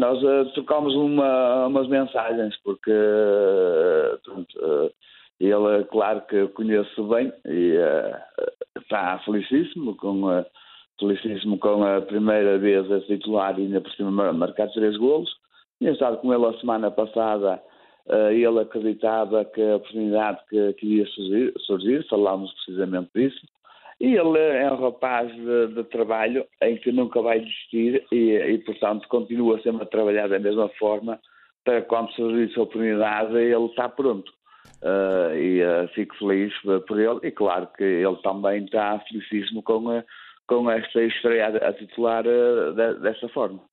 nós trocámos umas mensagens, porque ele, claro que conheço bem e está felicíssimo com a primeira vez a titular e ainda por cima marcar 3 golos. Tinha estado com ele a semana passada, ele acreditava que a oportunidade que iria surgir, falámos precisamente disso. E ele é um rapaz de trabalho em que nunca vai desistir e, portanto, continua sempre a trabalhar da mesma forma para quando surgir essa oportunidade ele está pronto. Fico feliz por ele e claro que ele também está felicíssimo com esta estreia a titular dessa forma.